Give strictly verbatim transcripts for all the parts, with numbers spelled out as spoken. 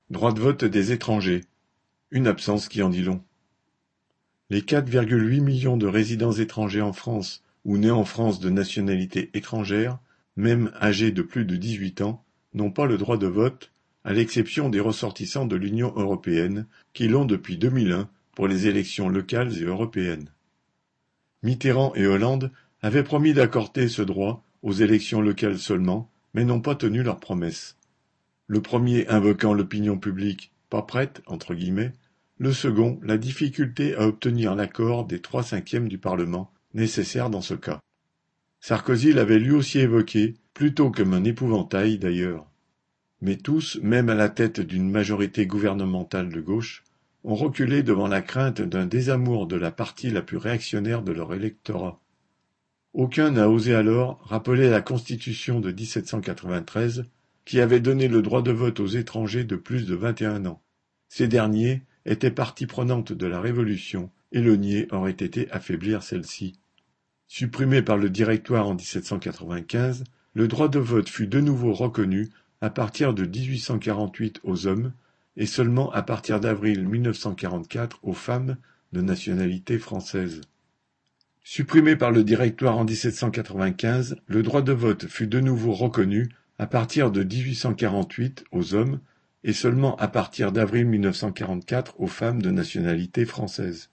Droit de vote des étrangers, une absence qui en dit long. Les quatre virgule huit millions de résidents étrangers en France ou nés en France de nationalité étrangère, même âgés de plus de dix-huit ans, n'ont pas le droit de vote, à l'exception des ressortissants de l'Union européenne, qui l'ont depuis deux mille un pour les élections locales et européennes. Mitterrand et Hollande avaient promis d'accorder ce droit aux élections locales seulement, mais n'ont pas tenu leur promesse. Le premier invoquant l'opinion publique « pas prête », entre guillemets, le second la difficulté à obtenir l'accord des trois cinquièmes du Parlement, nécessaire dans ce cas. Sarkozy l'avait lui aussi évoqué, plutôt comme un épouvantail d'ailleurs. Mais tous, même à la tête d'une majorité gouvernementale de gauche, ont reculé devant la crainte d'un désamour de la partie la plus réactionnaire de leur électorat. Aucun n'a osé alors rappeler la Constitution de dix-sept cent quatre-vingt-treize, qui avait donné le droit de vote aux étrangers de plus de vingt et un ans. Ces derniers étaient partie prenante de la Révolution, et le nier aurait été affaiblir celle-ci. Supprimé par le Directoire en dix-sept cent quatre-vingt-quinze, le droit de vote fut de nouveau reconnu à partir de dix-huit cent quarante-huit aux hommes et seulement à partir d'avril mille neuf cent quarante-quatre aux femmes de nationalité française. Supprimé par le Directoire en dix-sept cent quatre-vingt-quinze, le droit de vote fut de nouveau reconnu à partir de dix-huit cent quarante-huit aux hommes et seulement à partir d'avril mille neuf cent quarante-quatre aux femmes de nationalité française.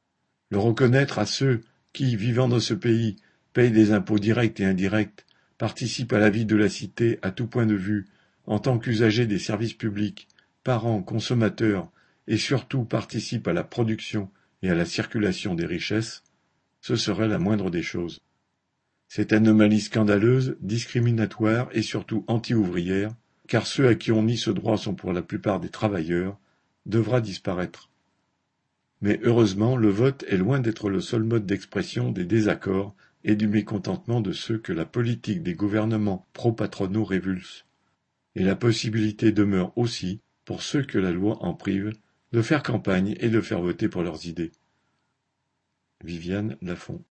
Le reconnaître à ceux qui, vivant dans ce pays, payent des impôts directs et indirects, participent à la vie de la cité à tout point de vue, en tant qu'usagers des services publics, parents, consommateurs, et surtout participent à la production et à la circulation des richesses, ce serait la moindre des choses. Cette anomalie scandaleuse, discriminatoire et surtout anti-ouvrière, car ceux à qui on nie ce droit sont pour la plupart des travailleurs, devra disparaître. Mais heureusement, le vote est loin d'être le seul mode d'expression des désaccords et du mécontentement de ceux que la politique des gouvernements pro-patronaux révulse. Et la possibilité demeure aussi, pour ceux que la loi en prive, de faire campagne et de faire voter pour leurs idées. Viviane Lafont.